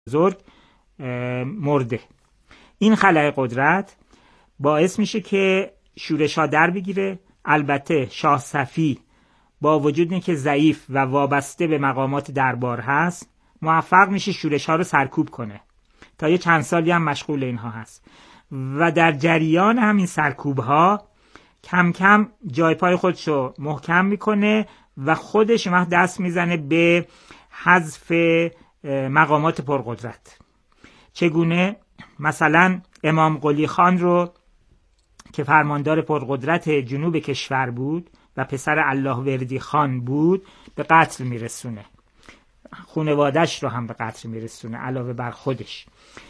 بزرگ مرده. این خلأ قدرت باعث میشه که شورش ها در بگیره. البته شاه صفی با وجود اینکه ضعیف و وابسته به مقامات دربار هست موفق میشه شورش ها رو سرکوب کنه. تا یه چند سالی هم مشغول اینها هست و در جریان همین سرکوب ها کم کم جای پای خودش رو محکم میکنه و خودش وقت دست میزنه به حذف مقامات پرقدرت. چگونه؟ مثلا امام قلی خان رو که فرماندار پرقدرت جنوب کشور بود و پسر الله وردی خان بود به قتل میرسونه. خانواده‌اش رو هم به قتل میرسونه علاوه بر خودش.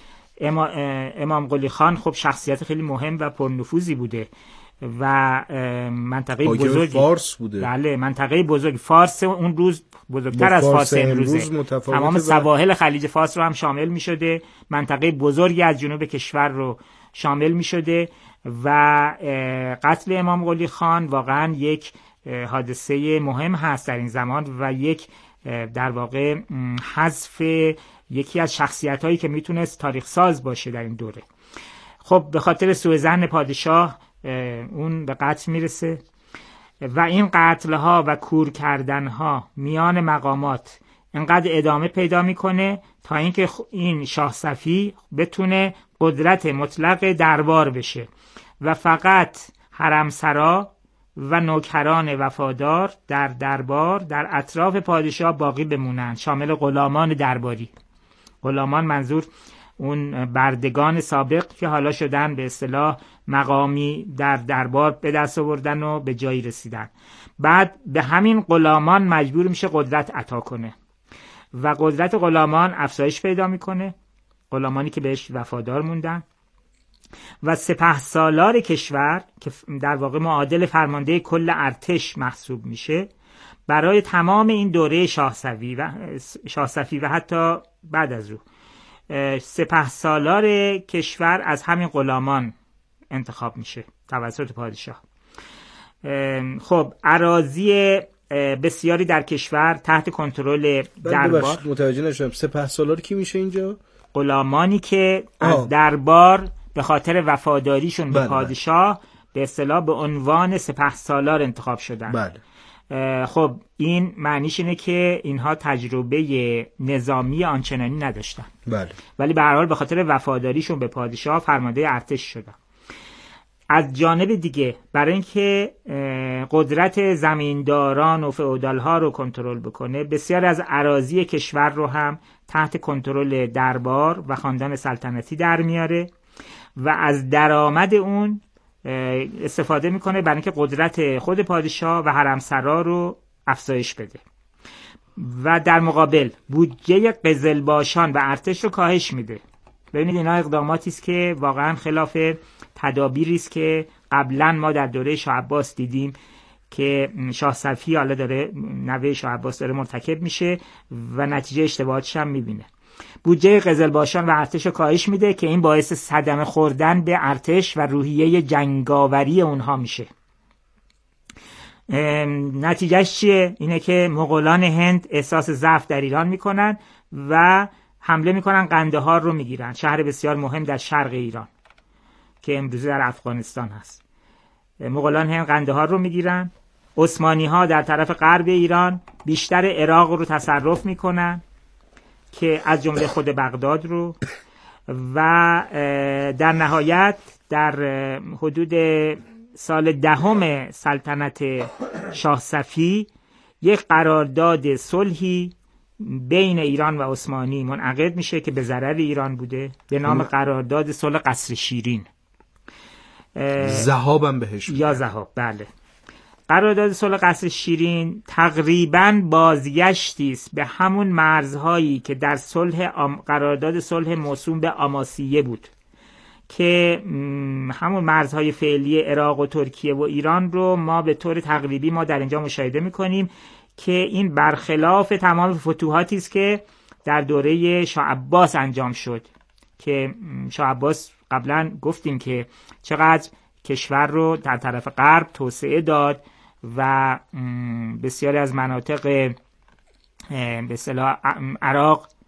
امام قلی خان خب شخصیت خیلی مهم و پرنفوذی بوده و منطقه بزرگی فارس بوده. بله، منطقه بزرگ فارس اون روز بزرگتر از فارس امروزه. تمام سواحل خلیج فارس رو هم شامل می شده. منطقه بزرگی از جنوب کشور رو شامل می شده و قتل امام قلی خان واقعا یک حادثه مهم هست در این زمان و یک در واقع حذف یکی از شخصیت هایی که میتونست تاریخ ساز باشه در این دوره. خب به خاطر سوء ظن پادشاه اون به قتل میرسه و این قتل ها و کور کردن ها میان مقامات اینقدر ادامه پیدا میکنه تا اینکه این شاه صفی بتونه قدرت مطلق دربار بشه و فقط حرمسرا و نوکران وفادار در دربار در اطراف پادشاه باقی بمونن، شامل غلامان درباری. غلامان منظور اون بردگان سابق که حالا شدن به اصطلاح مقامی در دربار به دست آوردن و به جایی رسیدن. بعد به همین غلامان مجبور میشه قدرت عطا کنه و قدرت غلامان افزایش پیدا میکنه، غلامانی که بهش وفادار موندن. و سپهسالار کشور که در واقع معادل فرمانده کل ارتش محسوب میشه برای تمام این دوره شاه صفی و حتی بعد از او سپهسالار کشور از همین غلامان انتخاب میشه توسط پادشاه. خب اراضی بسیاری در کشور تحت کنترل دربار. متوجه نشدم سپهسالار کی میشه اینجا؟ غلامانی که از دربار به خاطر وفاداریشون به پادشاه به اصطلاح به عنوان سپهسالار انتخاب شدن. بله. خب این معنیش اینه که اینها تجربه نظامی آنچنانی نداشتن. بله. ولی به هر حال به خاطر وفاداریشون به پادشاه فرمانده ارتش شدن. از جانب دیگه برای اینکه قدرت زمینداران و فئودال‌ها رو کنترل بکنه بسیار از اراضی کشور رو هم تحت کنترل دربار و خاندان سلطنتی در میاره و از درآمد اون استفاده میکنه برای اینکه قدرت خود پادشاه و حرمسرا رو افزایش بده و در مقابل بودجه قزلباشان و ارتش رو کاهش میده. ببینید اینا اقداماتی است که واقعا خلاف تدابیری است که قبلا ما در دوره شاه عباس دیدیم که شاه صفی حالا داره نوه شاه عباس داره مرتکب میشه و نتیجه اشتباهاتش هم میبینه. بودجه قزلباشان و ارتش رو کاهش میده که این باعث صدمه خوردن به ارتش و روحیه جنگاوری اونها میشه. نتیجهش چیه؟ اینه که مغولان هند احساس ضعف در ایران میکنن و حمله میکنن قندهار رو میگیرن، شهر بسیار مهم در شرق ایران که امروزه در افغانستان هست. مغولان هند قندهار رو میگیرن. عثمانی ها در طرف غرب ایران بیشتر عراق رو تصرف میکنن که از جمله خود بغداد رو و در نهایت در حدود سال 10 سلطنت شاه صفی یک قرارداد صلحی بین ایران و عثمانی منعقد میشه که به ضرر ایران بوده به نام قرارداد صلح قصر شیرین. ذهابم بهش یا ذهاب. بله. قرارداد صلح قصر شیرین تقریباً بازگشتی است به همون مرزهایی که در قرارداد صلح موسوم به آماسیه بود که همون مرزهای فعلی عراق و ترکیه و ایران رو ما به طور تقریبی ما در اینجا مشاهده می‌کنیم که این برخلاف تمام فتوحاتی است که در دوره شاه عباس انجام شد که شاه عباس قبلا گفتیم که چقدر کشور رو در طرف غرب توسعه داد و بسیاری از مناطق به اصطلاح عراق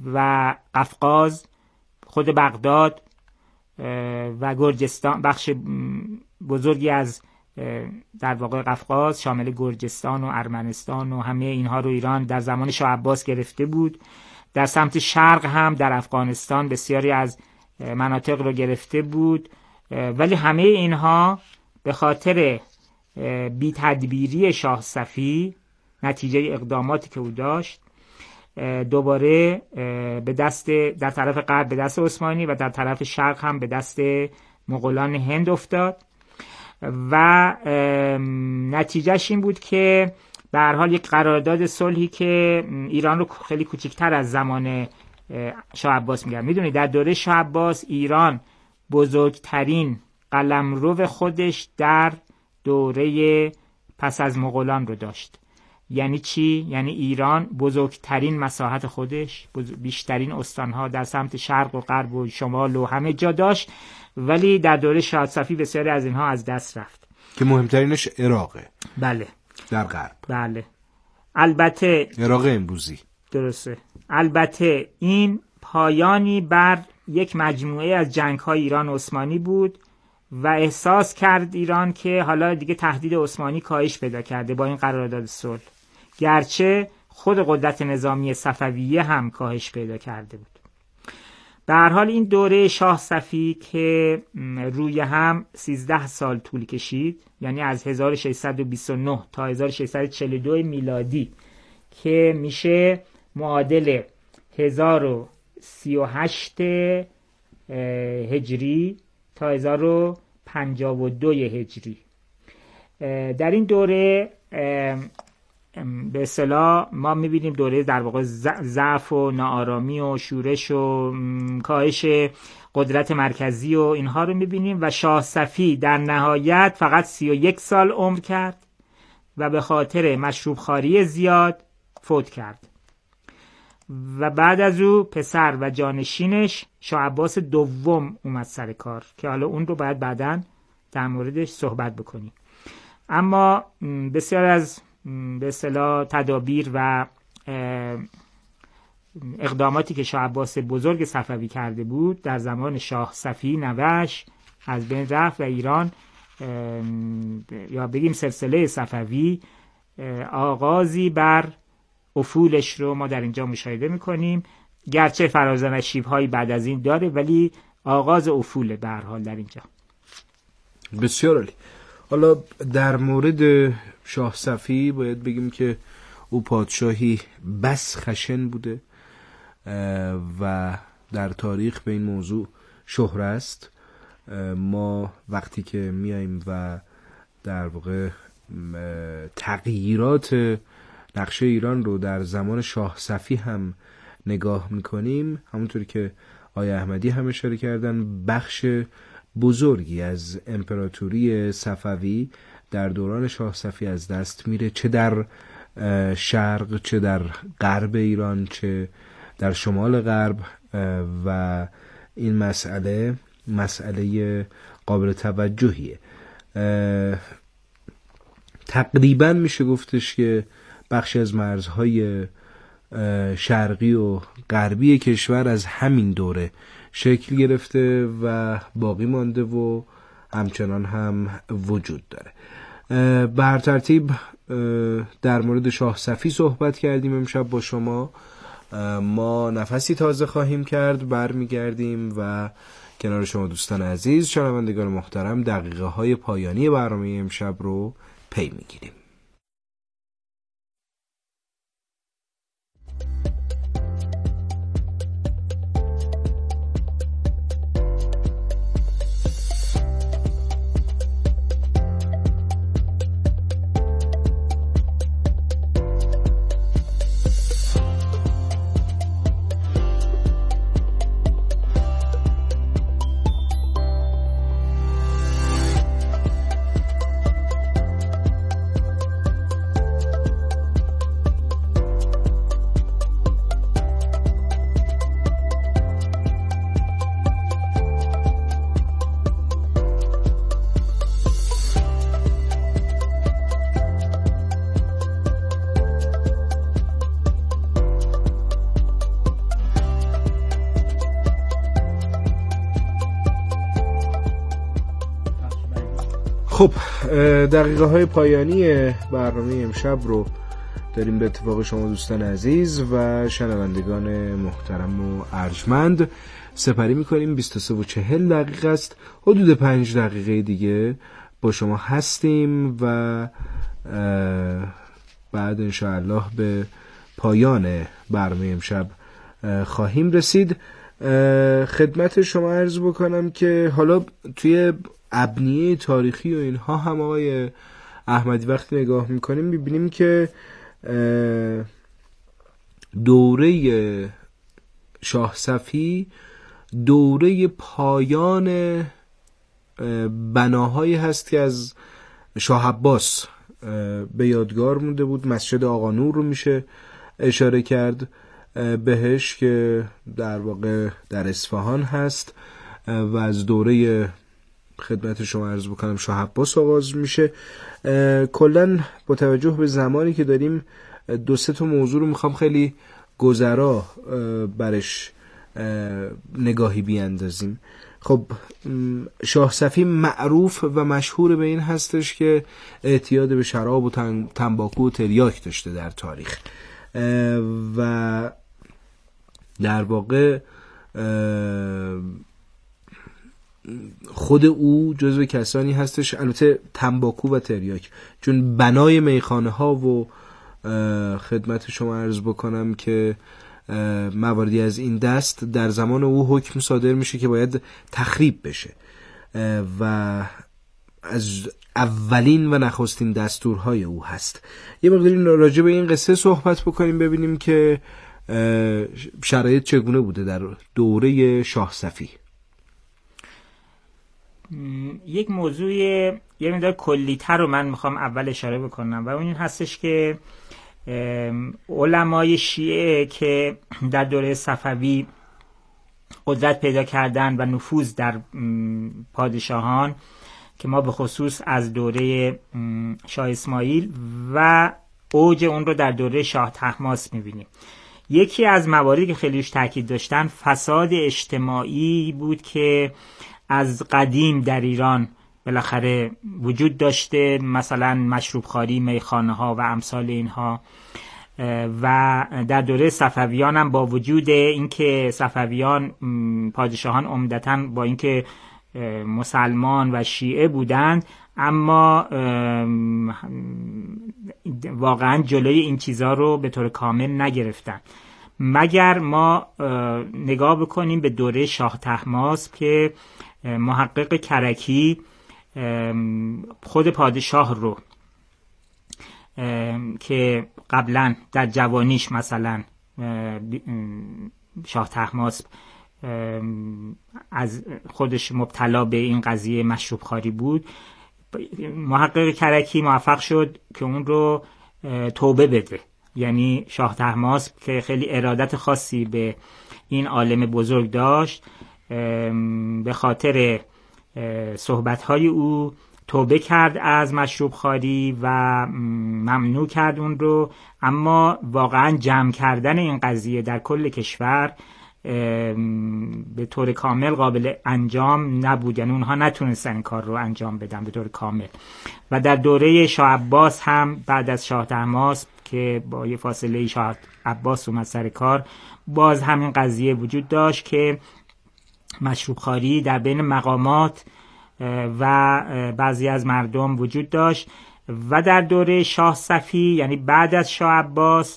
و قفقاز، خود بغداد و گرجستان، بخش بزرگی از در واقع قفقاز شامل گرجستان و ارمنستان و همه اینها رو ایران در زمان شاه عباس گرفته بود. در سمت شرق هم در افغانستان بسیاری از مناطق رو گرفته بود، ولی همه اینها به خاطر بی‌تدبیری شاه صفی، نتیجه اقداماتی که او داشت، دوباره به دست، در طرف غرب به دست عثمانی و در طرف شرق هم به دست مغولان هند افتاد و نتیجهش این بود که به هر حال یک قرارداد صلحی که ایران رو خیلی کوچکتر از زمان شاه عباس میگم. میدونید در دوره شاه عباس ایران بزرگترین قلمرو خودش در دوره پس از مغولان رو داشت. یعنی چی؟ یعنی ایران بزرگترین مساحت خودش، بیشترین استانها در سمت شرق و غرب و شمال و همه جا داشت، ولی در دوره شاه صفی بسیاری از اینها از دست رفت که مهمترینش عراقه. بله، در غرب. بله، البته عراق امروزی. درسته. البته این پایانی بر یک مجموعه از جنگ‌های ایران عثمانی بود و احساس کرد ایران که حالا دیگه تهدید عثمانی کاهش پیدا کرده با این قرارداد صلح، گرچه خود قدرت نظامی صفویه هم کاهش پیدا کرده بود. به هر حال این دوره شاه صفی که روی هم 13 سال طول کشید، یعنی از 1629 تا 1642 میلادی که میشه معادل 1038 هجری تا 1052 هجری. در این دوره به اصطلاح ما میبینیم دوره در واقع ضعف و ناآرامی و شورش و کاهش قدرت مرکزی و اینها رو میبینیم و شاه صفی در نهایت فقط 31 سال عمر کرد و به خاطر مشروب خواری زیاد فوت کرد و بعد از او پسر و جانشینش شاه عباس دوم اومد سر کار که حالا اون رو باید بعداً در موردش صحبت بکنیم. اما بسیار از به اصطلاح تدابیر و اقداماتی که شاه عباس بزرگ صفوی کرده بود در زمان شاه صفی نوش از بین رفت و ایران یا بگیم سلسله صفوی آغازی بر افولش رو ما در اینجا مشاهده میکنیم، گرچه فراز و نشیب‌هایی بعد از این داره ولی آغاز افوله به هر حال در اینجا. بسیار عالی. حالا در مورد شاه صفی باید بگیم که او پادشاهی بس خشن بوده و در تاریخ به این موضوع شهره است. ما وقتی که میاییم و در واقع تغییرات نقشه ایران رو در زمان شاه صفی هم نگاه میکنیم، همونطوری که آقای احمدی هم اشاره کردن، بخش بزرگی از امپراتوری صفوی در دوران شاه صفی از دست میره، چه در شرق چه در غرب ایران چه در شمال غرب و این مسئله قابل توجهیه. تقریبا میشه گفتش که بخشی از مرزهای شرقی و غربی کشور از همین دوره شکل گرفته و باقی مانده و همچنان هم وجود داره. به هر ترتیب در مورد شاه صفی صحبت کردیم امشب با شما. ما نفسی تازه خواهیم کرد، برمیگردیم و کنار شما دوستان عزیز، شنوندگان محترم، دقیقه های پایانی برنامه امشب رو پی میگیریم. خب دقیقه های پایانی برنامه امشب رو داریم به اتفاق شما دوستان عزیز و شنوندگان محترم و ارجمند سپری میکنیم. 23:40 دقیقه است. حدود 5 دقیقه دیگه با شما هستیم و بعد انشاءالله به پایان برنامه امشب خواهیم رسید. خدمت شما عرض بکنم که حالا توی ابنیه تاریخی و اینها هم آقای احمدی وقتی نگاه میکنیم میبینیم که دوره شاه صفی دوره پایان بناهایی هست که از شاه عباس به یادگار مونده بود. مسجد آقا نور رو میشه اشاره کرد بهش که در واقع در اصفهان هست و از دوره خدمت شما عرض بکنم شاه عباس آغاز میشه. کلن با توجه به زمانی که داریم 2-3 تا موضوع رو میخوام خیلی گذرا برش نگاهی بیاندازیم. خب شاه صفی معروف و مشهور به این هستش که اعتیاد به شراب و تنباکو و تریاک داشته در تاریخ و در واقع خود او جزو کسانی هستش، البته تنباکو و تریاک چون بنای میخانه ها و خدمت شما عرض بکنم که مواردی از این دست در زمان او حکم صادر میشه که باید تخریب بشه و از اولین و نخستین دستورهای او هست. یه مقداری راجع به این قصه صحبت بکنیم ببینیم که شرایط چگونه بوده در دوره شاه صفی. یک موضوع یه مقدار کلی‌تر رو من میخوام اول اشاره بکنم و اون این هستش که علمای شیعه که در دوره صفوی قدرت پیدا کردن و نفوذ در پادشاهان که ما به خصوص از دوره شاه اسماعیل و اوج اون رو در دوره شاه طهماسب میبینیم. یکی از مواردی که خیلی روش تاکید داشتن فساد اجتماعی بود که از قدیم در ایران بالاخره وجود داشته، مثلا مشروب خواری، میخانه ها و امثال اینها. و در دوره صفویان هم با وجود اینکه صفویان پادشاهان عمدتاً با اینکه مسلمان و شیعه بودند اما واقعا جلوی این چیزها رو به طور کامل نگرفتن، مگر ما نگاه بکنیم به دوره شاه طهماسب که محقق کرکی خود پادشاه رو که قبلا در جوانیش مثلا شاه طهماسب از خودش مبتلا به این قضیه مشروب خواری بود، محقق کرکی موفق شد که اون رو توبه بده. یعنی شاه طهماسب که خیلی ارادت خاصی به این عالم بزرگ داشت به خاطر صحبت‌های او توبه کرد از مشروب خواری و ممنوع کرد اون رو، اما واقعا جمع کردن این قضیه در کل کشور به طور کامل قابل انجام نبود، یعنی اونها نتونستن این کار رو انجام بدن به طور کامل. و در دوره شاه عباس هم بعد از شاه طهماسب که با یه فاصله شاه عباس اومد سر کار، باز همین قضیه وجود داشت که مشروب خواری در بین مقامات و بعضی از مردم وجود داشت. و در دوره شاه صفی یعنی بعد از شاه عباس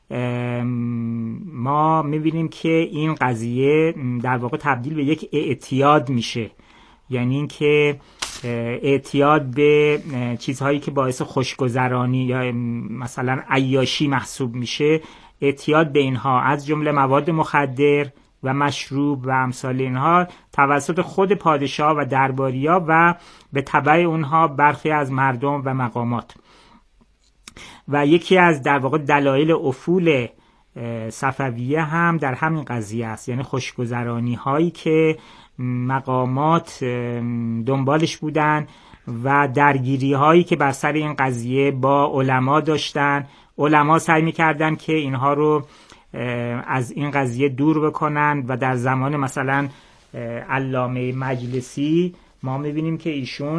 ما میبینیم که این قضیه در واقع تبدیل به یک اعتیاد میشه، یعنی این که اعتیاد به چیزهایی که باعث خوشگذرانی یا مثلا عیاشی محسوب میشه، اعتیاد به اینها از جمله مواد مخدر و مشروب و امثال اینها توسط خود پادشاه و درباریا و به تبع اونها برخی از مردم و مقامات. و یکی از در واقع دلایل افول صفویه هم در همین قضیه است، یعنی خوشگذرانی هایی که مقامات دنبالش بودن و درگیری هایی که بر سر این قضیه با علما داشتن. علما سعی می‌کردن که اینها رو از این قضیه دور بکنن و در زمان مثلا علامه مجلسی ما می‌بینیم که ایشون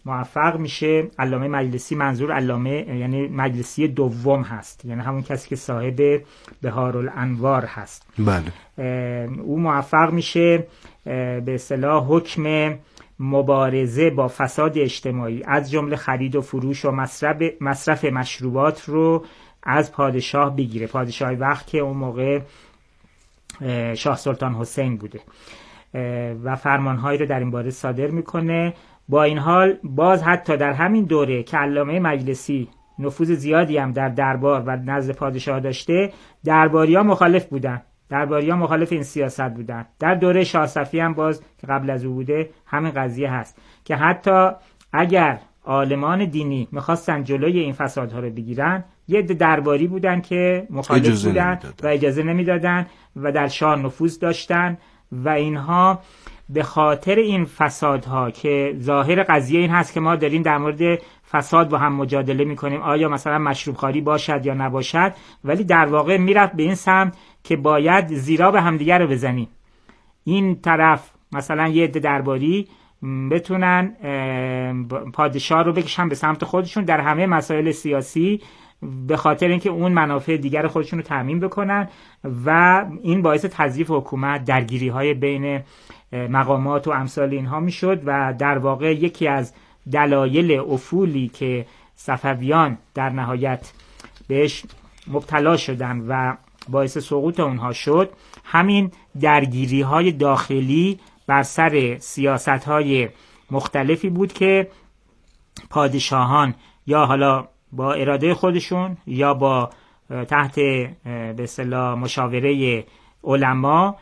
موفق میشه. علامه مجلسی منظور علامه یعنی مجلسی دوم هست، یعنی همون کسی که صاحب بهارالانوار هست. بله. او موفق میشه به اصطلاح حکم مبارزه با فساد اجتماعی از جمله خرید و فروش و مصرف مشروبات رو از پادشاه بگیره. پادشاه وقت که اون موقع شاه سلطان حسین بوده و فرمانهایی رو در این باره صادر میکنه. با این حال باز حتی در همین دوره که علامه مجلسی نفوذ زیادی هم در دربار و نزد پادشاه داشته، درباری‌ها مخالف بودن، درباری‌ها مخالف این سیاست بودن. در دوره شاه صفی هم باز که قبل از او بوده همین قضیه هست که حتی اگر عالمان دینی میخواستن جلوی این فسادها رو بگیرن، یه عده درباری بودن که مخالف بودن و اجازه نمیدادن و در شاه نفوذ داشتن و اینها به خاطر این فسادها که ظاهر قضیه این هست که ما داریم در مورد فساد با هم مجادله میکنیم، آیا مثلا مشروب خواری باشد یا نباشد، ولی در واقع میرفت به این سمت که باید زیرا به همدیگر رو بزنیم. این طرف مثلا یه عده درباری بتونن پادشاه رو بکشن به سمت خودشون در همه مسائل سیاسی به خاطر اینکه اون منافع دیگر خودشون رو تامین بکنن و این باعث تضعیف حکومت، درگیری‌های بین مقامات و امثال اینها میشد و در واقع یکی از دلایل افولی که صفویان در نهایت بهش مبتلا شدن و باعث سقوط اونها شد همین درگیری‌های داخلی بر سر سیاست‌های مختلفی بود که پادشاهان یا حالا با اراده خودشون یا با تحت به اصطلاح مشاوره علما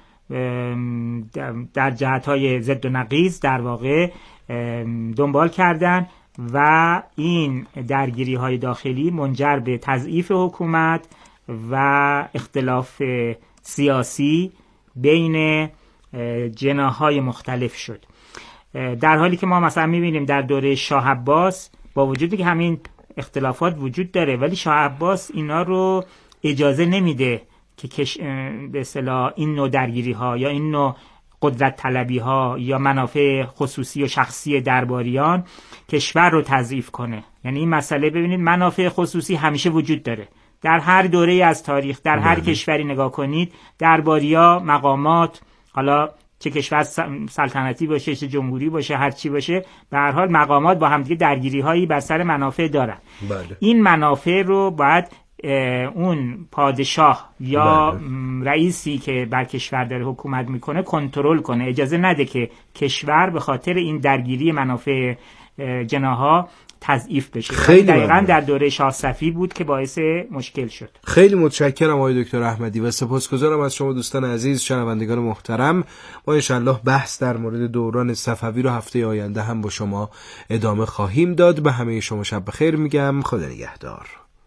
در جهت‌های ضد و نقیض در واقع دنبال کردن و این درگیری‌های داخلی منجر به تضعیف حکومت و اختلاف سیاسی بین جناح‌های مختلف شد. در حالی که ما مثلا می‌بینیم در دوره شاه عباس با وجودی که همین اختلافات وجود داره ولی شاه عباس اینا رو اجازه نمیده که به اصطلاح این نوع درگیری‌ها یا این نوع قدرت طلبی‌ها یا منافع خصوصی و شخصی درباریان کشور رو تضعیف کنه. یعنی این مسئله ببینید منافع خصوصی همیشه وجود داره در هر دوره از تاریخ، در هر کشوری نگاه کنید، درباریا، مقامات، حالا چه کشور سلطنتی باشه چه جمهوری باشه هر چی باشه، به هر حال مقامات با همدیگه درگیری‌هایی بر سر منافع دارن. بله. این منافع رو باید اون پادشاه یا رئیسی که بر کشور داره حکومت میکنه کنترل کنه، اجازه نده که کشور به خاطر این درگیری منافع جناها تضعیف بشه. خیلی دقیقاً در دوره شاه صفی بود که باعث مشکل شد. خیلی متشکرم آقای دکتر احمدی و سپاسگزارم از شما دوستان عزیز، شنوندگان محترم. ما انشالله بحث در مورد دوران صفوی رو هفته آینده هم با شما ادامه خواهیم داد. به همه شما شب بخیر میگم. خدا نگهدار.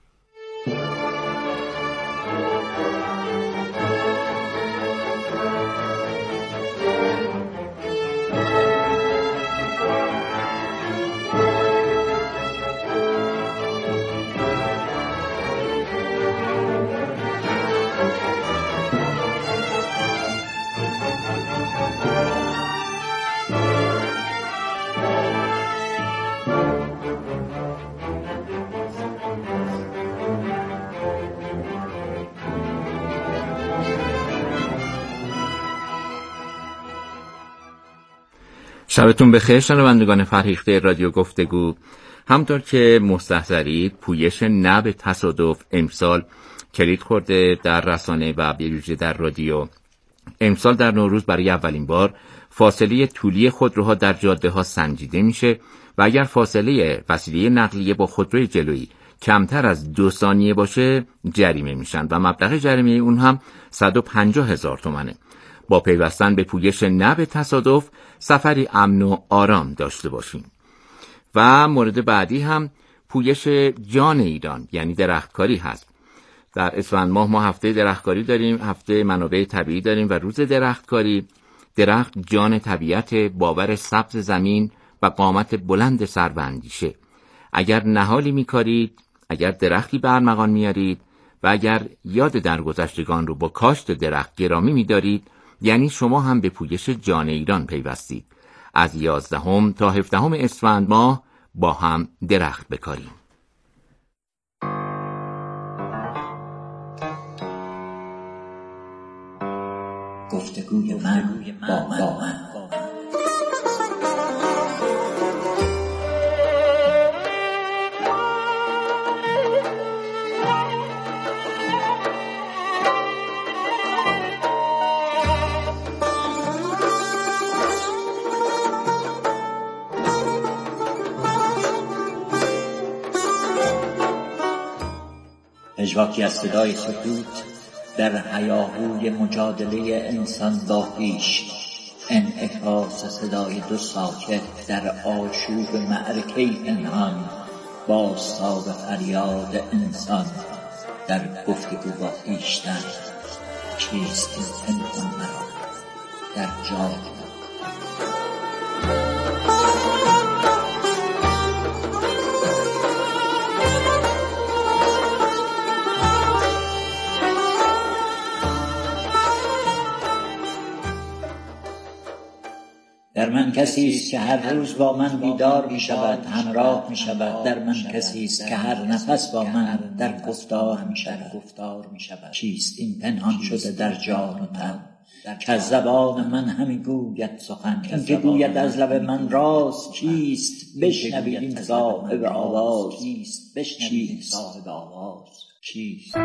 شبتون بخیر شنوندگان فرهیخته رادیو گفتگو. همطور که مستحضرید پویش نه به تصادف امسال کلید خورده در رسانه و به ویژه در رادیو. امسال در نوروز برای اولین بار فاصله طولی خودروها در جاده ها سنجیده میشه و اگر فاصله وسیله نقلیه با خودروی جلویی کمتر از 2 ثانیه باشه جریمه میشن و مبلغ جریمه اون هم 150,000 تومانه. با پیوستن به پویش نه به تصادف سفری امن و آرام داشته باشیم. و مورد بعدی هم پویش جان ایران یعنی درختکاری هست. در اسفند ماه ما هفته درختکاری داریم، هفته منابع طبیعی داریم و روز درختکاری. درخت جان طبیعت، باور سبز زمین و قامت بلند سربندیشه. اگر نهالی میکارید، اگر درختی برمغان میارید و اگر یاد درگذشتگان رو با کاشت درخت گرامی میدارید، یعنی شما هم به پویش جان ایران پیوستید. از 11 تا 17 اسفند ماه با هم درخت بکاریم. گفتگوی من با من. پژواکی از صدای سکوت در هیاهوی مجادله انسان با خویش، انعکاس صدای دو ساکت در آشوب معرکه پنهان، بازتاب فریاد انسان در گفتگو با خویشتن. چیست این پنهان مرا در جای در من کسی است که هر روز با من بیدار می شود، همراه می شود. در من کسی است که هر نفس با من در گفتار می شود. چیست این پنهان شده در جان و تن که از زبان من همی گوید سخن؟ این که گوید از لب من راز چیست؟ بشنوید این صاحب آواز چیست؟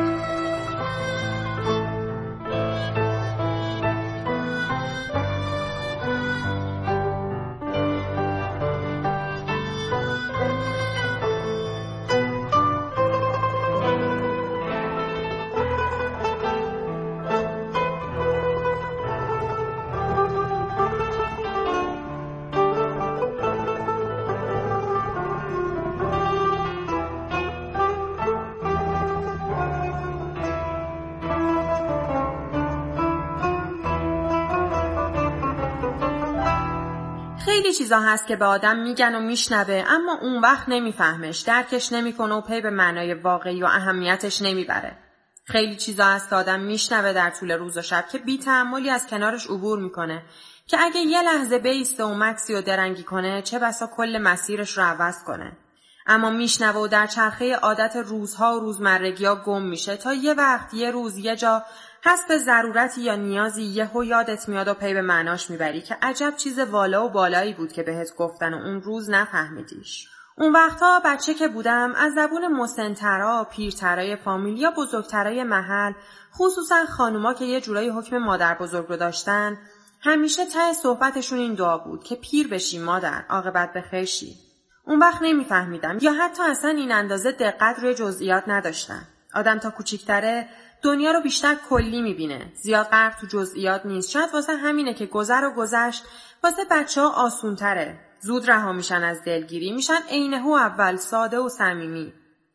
خیلی چیزا هست که به آدم میگن و میشنوه، اما اون وقت نمیفهمش، درکش نمیکنه و پی به معنای واقعی و اهمیتش نمیبره. خیلی چیزا هست که آدم میشنوه در طول روز و شب که بی تأملی از کنارش عبور میکنه که اگه یه لحظه بیسته و مکسی و درنگی کنه چه بسا کل مسیرش رو عوض کنه. اما میشنوه و در چرخه عادت روزها و روزمرگی‌ها گم میشه تا یه وقت، یه روز، یه جا حسب ضرورتی یا نیازی یهو یادت میاد و پی به معناش میبری که عجب چیز والا و بالایی بود که بهت گفتن و اون روز نفهمیدیش. اون وقتا بچه که بودم از زبون مسن‌ترا، پیرترای فامیل یا بزرگترای محل، خصوصا خانوما که یه جورایی حکم مادر بزرگ رو داشتن، همیشه ته صحبتشون این دعا بود که پیر بشی مادر، عاقبت بخیر شی. اون وقت نمیفهمیدم یا حتی اصلا این اندازه دقت روی جزئیات نداشتم. آدم تا کوچیک‌تره دنیا رو بیشتر کلی میبینه، زیاد غرق تو جزئیات نیست. شاید واسه همینه که گذر و گذشت واسه بچه‌ها آسون‌تره. زود رها میشن از دلگیری، میشن عینه‌هو اول، ساده و صمیمی.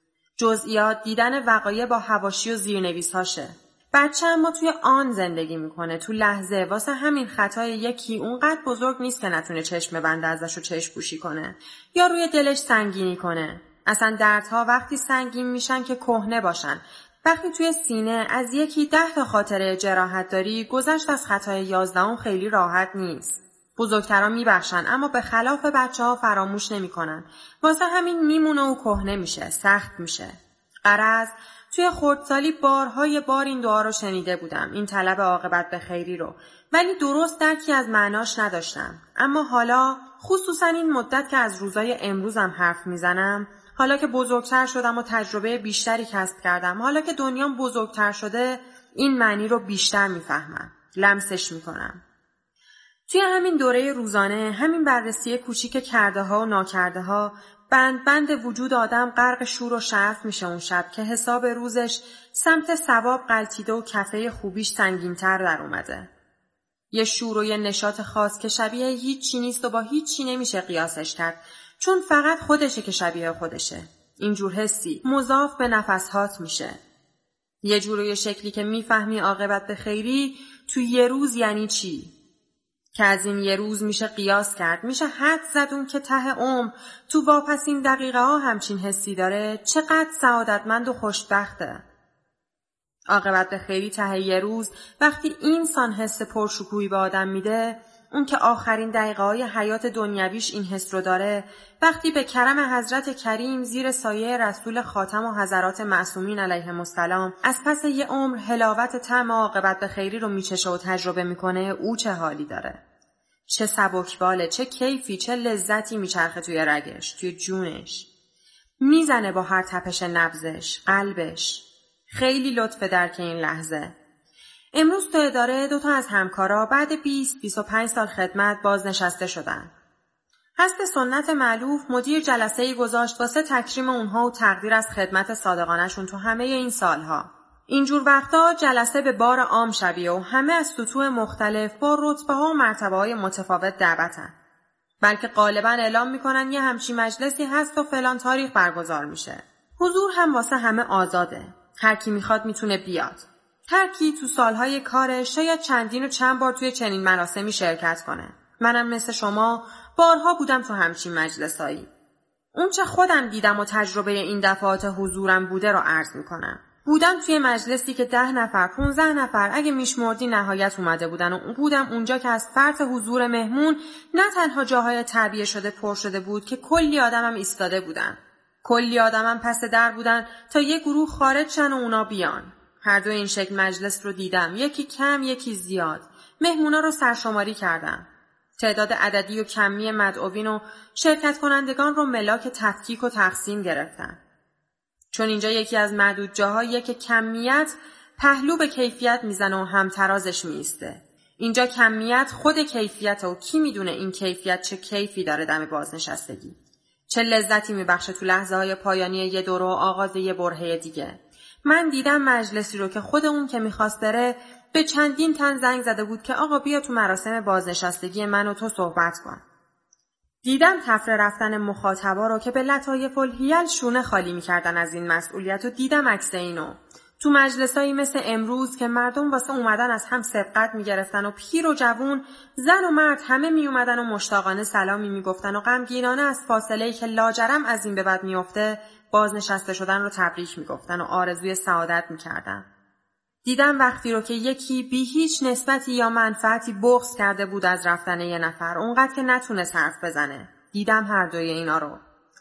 جزئیات دیدن وقایع با حواشی و زیرنویس‌هاشه. بچه اما توی آن زندگی میکنه، تو لحظه. واسه همین خطای یکی اونقدر بزرگ نیست که نتونه چشم بنده ازش و چشم پوشی کنه یا روی دلش سنگینی کنه. اصلا دردها وقتی سنگین میشن که کهنه باشن. وقتی توی سینه از یکی 10 تا خاطره جراحت داری، گذشت از خطای 11 خیلی راحت نیست. بزرگترها میبخشن اما به خلاف بچه‌ها فراموش نمیکنن. واسه همین میمونه و کهنه میشه، سخت میشه. غرض توی خردسالی بارهای بار این دعا رو شنیده بودم، این طلب عاقبت به خیری رو، ولی درست درکی از معناش نداشتم. اما حالا، خصوصا این مدت که از روزای امروزم حرف میزنم، حالا که بزرگتر شدم و تجربه بیشتری کسب کردم، حالا که دنیام بزرگتر شده، این معنی رو بیشتر میفهمم، لمسش میکنم. توی همین دوره روزانه، همین بررسی کوچیک کرده ها و ناکرده ها، بند وجود آدم غرق شور و شرف میشه اون شب که حساب روزش سمت ثواب غلطیده و کفه خوبیش سنگین‌تر در اومده. یه شور و یه نشاط خاص که شبیه هیچی نیست و با هیچی نمیشه قیاسش کرد، چون فقط خودشه که شبیه خودشه. اینجور حسی مضاف به نفسهات میشه. یه جور و یه شکلی که میفهمی عاقبت به خیری تو یه روز یعنی چی؟ که از این یه روز میشه قیاس کرد، میشه حد زد اون که ته عمر تو واپسین دقیقه ها همچین حسی داره چقدر سعادتمند و خوشبخته. عاقبت به خیری ته یه روز وقتی اینسان حس پرشکوهی به آدم میده، اون که آخرین دقیقه‌های حیات دنیویش این حس رو داره، وقتی به کرم حضرت کریم زیر سایه رسول خاتم و حضرات معصومین علیهم السلام از پس یه عمر حلاوت طعم عاقبت به خیری رو میچشه و تجربه میکنه، او چه حالی داره؟ چه سبکباله، چه کیفی، چه لذتی میچرخه توی رگش، توی جونش. میزنه با هر تپش نبضش، قلبش. خیلی لطف درک این لحظه. امروز تو اداره 2 از همکارا بعد 20-25 سال خدمت بازنشسته شدن. حسب سنت مألوف مدیر جلسه‌ای گذاشت واسه تکریم اونها و تقدیر از خدمت صادقانه‌شون تو همه این سالها. اینجور وقتا جلسه به بار عام شبیه و همه از سطوح مختلف با رتبه‌ها و مرتبه‌های متفاوت دعوتن. بلکه غالباً اعلام میکنن یه همچین مجلسی هست و فلان تاریخ برگزار میشه. حضور هم واسه همه آزاده. هر کی میخواد میتونه بیاد. هر کی تو سالهای کارش شاید چندین و چند بار توی چنین مراسمی شرکت کنه. منم مثل شما بارها بودم تو همچین مجلسایی. اون چه خودم دیدم و تجربه این دفعات حضورم بوده رو عرض میکنم. بودم توی مجلسی که 10 نفر 15 نفر اگه میشمردی نهایت اومده بودن و بودم اونجا که از فرط حضور مهمون نه تنها جاهای تعبیه شده پر شده بود که کلی آدمم ایستاده بودن. کلی آدمم پس در بودن تا یه گروه خارج شن و اونا بیان. هر دو این شکل مجلس رو دیدم، یکی کم یکی زیاد. مهمونا رو سرشماری کردم. تعداد عددی و کمی مدعوین و شرکت کنندگان رو ملاک تفکیک و تقسیم گرفتن. چون اینجا یکی از معدود جاهاییه که کمیت پهلو به کیفیت میزنه و همترازش میسته. اینجا کمیت خود کیفیت و کی میدونه این کیفیت چه کیفی داره دم بازنشستگی. چه لذتی میبخشه تو لحظه های پایانی یه دوره و آغاز یه برهه دیگه. من دیدم مجلسی رو که خود اون که میخواست بره به چندین تن زنگ زده بود که آقا بیا تو مراسم بازنشستگی من و تو صحبت کن. دیدم تفره رفتن مخاطبا رو که به لطایف الحیل شونه خالی میکردن از این مسئولیت و دیدم عکس اینو. تو مجلسایی مثل امروز که مردم واسه اومدن از هم سبقت میگرفتن و پیر و جوون، زن و مرد همه میومدن و مشتاقانه سلامی میگفتن و غمگینانه از فاصله‌ای که لاجرم از این به بعد میفته بازنشسته شدن رو تبریک میگفتن و آرزوی سعادت میکردن. دیدم وقتی رو که یکی بی هیچ نسبتی یا منفعتی بغض کرده بود از رفتن یه نفر اونقدر که نتونه حرف بزنه. دیدم هر دوی اینا رو.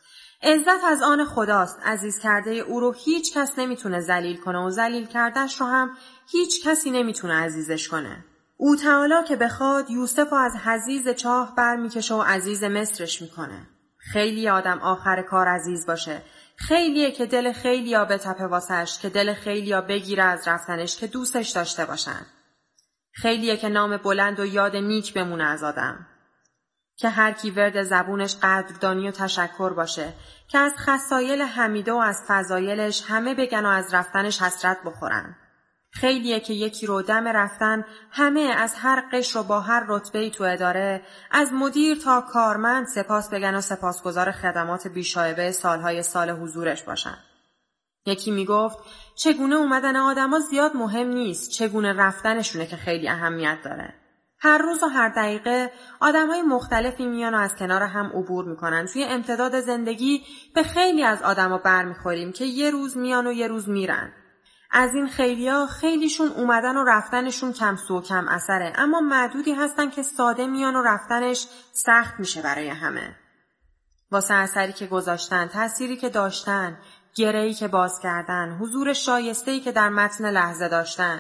عزت از آن خداست. عزیز کرده او رو هیچ کس نمیتونه ذلیل کنه و ذلیل کردش رو هم هیچ کسی نمیتونه عزیزش کنه. او تعالی که بخواد یوسف رو از حضیض چاه بر میکشه و عزیز مصرش میکنه. خیلی آدم آخر کار عزیز باشه. خیلیه که دل خیلیا بتپه واسش، که دل خیلیا بگیره از رفتنش که دوستش داشته باشن. خیلیه که نام بلند و یاد نیک بمونه از آدم. که هر کی ورد زبونش قدردانی و تشکر باشه، که از خصایل حمیده و از فضایلش همه بگن و از رفتنش حسرت بخورن. خیلیه که یکی رو دم رفتن همه از هر قشر و با هر رتبه‌ای تو اداره، از مدیر تا کارمند سپاس بگن و سپاسگزار خدمات بیشایبه سالهای سال حضورش باشن. یکی میگفت چگونه اومدن آدما زیاد مهم نیست، چگونه رفتنشونه که خیلی اهمیت داره. هر روز و هر دقیقه آدم‌های مختلفی میان و از کنار هم عبور میکنن. توی امتداد زندگی به خیلی از آدما برمیخوریم که یه روز میان و یه روز میرن. از این خیلیا خیلیشون اومدن و رفتنشون کم سو و کم اثره، اما معدودی هستن که ساده میان و رفتنش سخت میشه برای همه. واسه اثری که گذاشتن، تأثیری که داشتن، گره‌ای که باز کردن، حضور شایسته‌ای که در متن لحظه داشتن.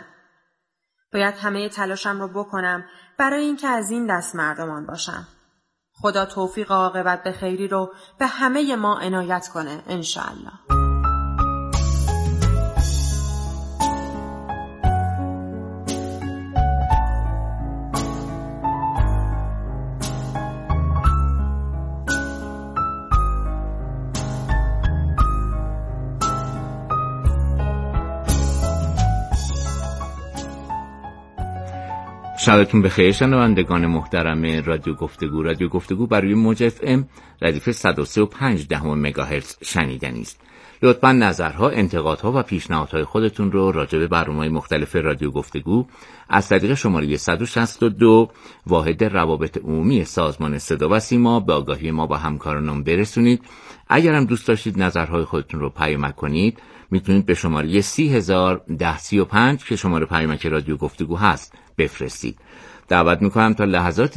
باید همه تلاشم رو بکنم برای اینکه از این دست مردمان باشم. خدا توفیق عاقبت به خیری رو به همه ما عنایت کنه انشاءالله. شبتون بخیر شنوندگان محترم رادیو گفتگو. رادیو گفتگو بر روی موج FM ردیف 103.5 مگاهرتز شنیدنی است. لطفاً نظرها، انتقادها و پیشنهادهای خودتون رو راجع به برنامه‌های مختلف رادیو گفتگو از طریق شماره 162 واحد روابط عمومی سازمان صدا و سیما به آگاهی ما و همکارانم برسونید. اگر هم دوست داشتید نظرهای خودتون رو پیامک کنید، میتونید به شماره 301035 که شماره پیامک رادیو گفتگو هست بفرستید. دعوت میکنم تا لحظات